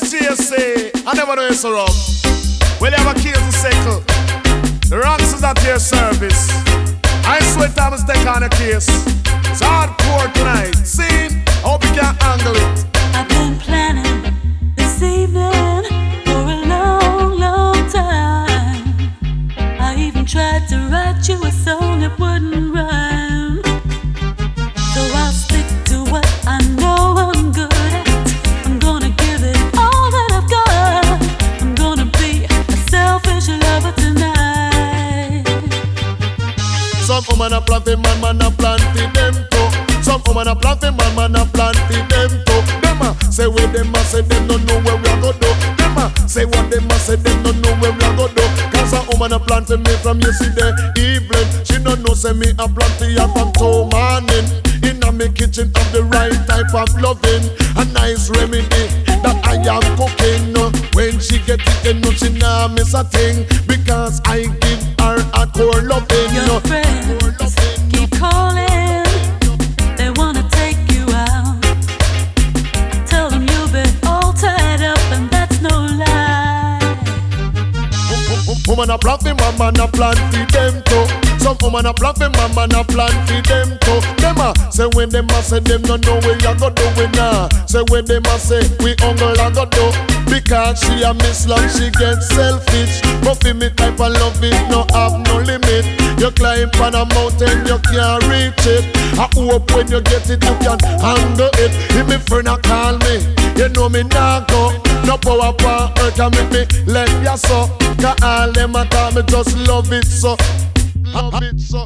JC, I never know it's so wrong. Well, you have a case to settle. The ranks is at your service. I swear Thomas take on a case. It's hardcore tonight. See, I hope you can handle it. I've been planning this evening for a long, long time. I even tried to write you a song that wouldn't rhyme. So I'll stick to what I know I'm good at. I'm gonna give it all that I've got. I'm gonna be a selfish lover tonight. Some woman a plant man a plant them too. Some woman a plant man a plant them too. Them a say what them a say, them don't know where we a go do. Them a say what them a say, them don't know where we a go do. Cause a woman a plant me from yesterday evening. She don't know say me a plant her from two morning. Inna me kitchen have the right type of loving, a nice remedy that I am cooking. When she get it, no she nah miss a thing, because I give her a core loving. Your friends keep calling, they wanna take you out. Tell them you've been all tied up, and that's no lie. Woman a plant me, man a plant for them too. Some woman a plant me, man a plant for them too. Them a say when them a say, them no know where you go do it now. Say when them a say we hungry a go do, because she a miss love, she get selfish. But for me type of love it no have no limit. You climb on a mountain, you can't reach it. I hope when you get it, you can handle it. If me friend a call me, you know me nah go. No power for earth can make me let ya so. Cause all them a call me just love it so. Love it so.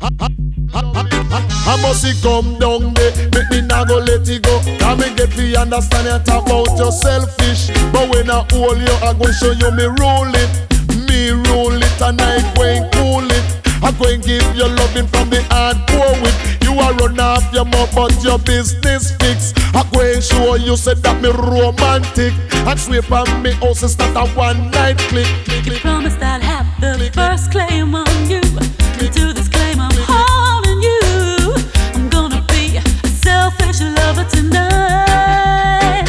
I must see come down there, make me nah go let it go. Can me get fi understand you talk about your selfish. But when I hold you, I go show you me rule it. Me rule it and I go and cool it. I go and give you loving from the hardcore whip. You a run off your mouth but your business fix. I go and show you said that me romantic. And sweep on me house and start a one night click. You promised I'd have the first claim on you. And to this claim I'm holding you. I'm gonna be a selfish lover tonight.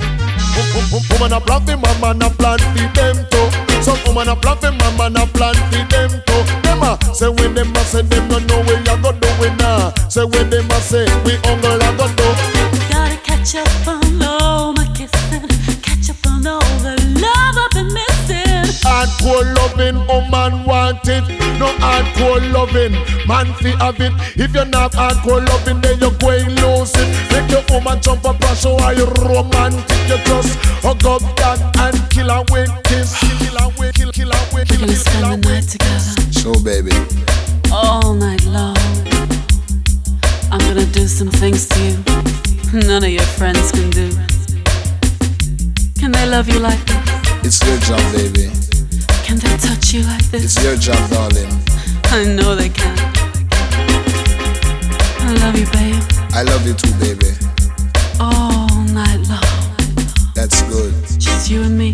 Woman a plant me, man a plant for them too. Some woman a plant me, man a plant for them too. Them a say when them a say, them no know where you go do it now. Say when them a say we hungry a go do. Gotta catch up on all my kissing, catch up on all the love I've been missing. Hardcore loving, oh man want it. No hardcore loving, man fi have it. If you're not hardcore loving, then you're going lose it. Make your woman jump up and show how you romantic. You just hug up that and kill away, kiss, kill away, kill away, We're gonna spend the night together, so baby, all night long. I'm gonna do some things to you none of your friends can do. Can they love you like this? it's your job, baby. Can they touch you like this? It's your job, darling. I know they can. I love you, babe. I love you too, baby. All night long. That's good. Just you and me.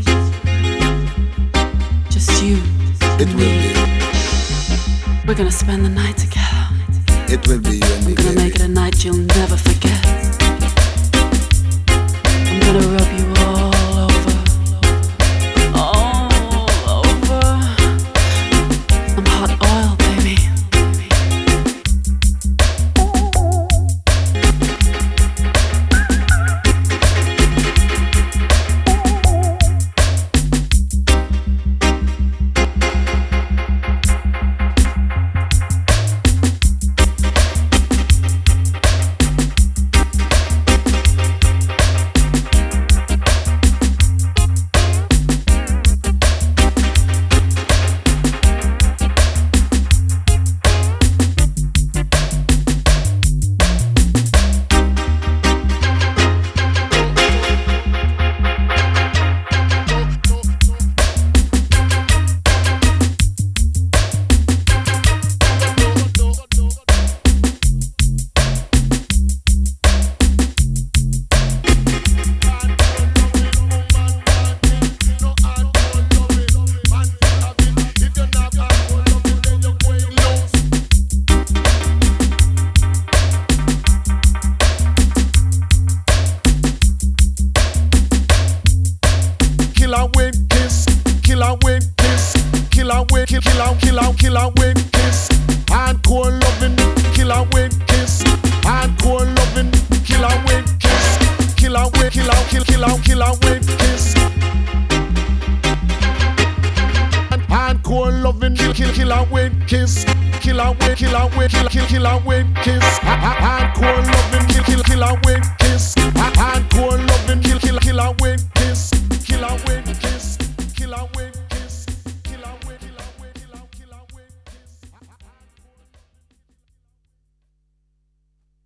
Just you. It will be. We're gonna spend the night together. It will be you and me, We're gonna baby. make it a night you'll never forget. I'm gonna rub you all over. All over. I'm hot oil, baby. killer with kiss, killer with kiss, killer with killer with kiss. Hardcore loving, killer with kiss. Hardcore loving, killer with kiss, killer with killer with kiss. Hardcore loving, killer with kiss, killer with killer with kiss. Hardcore loving, killer with kiss. Hardcore loving, killer with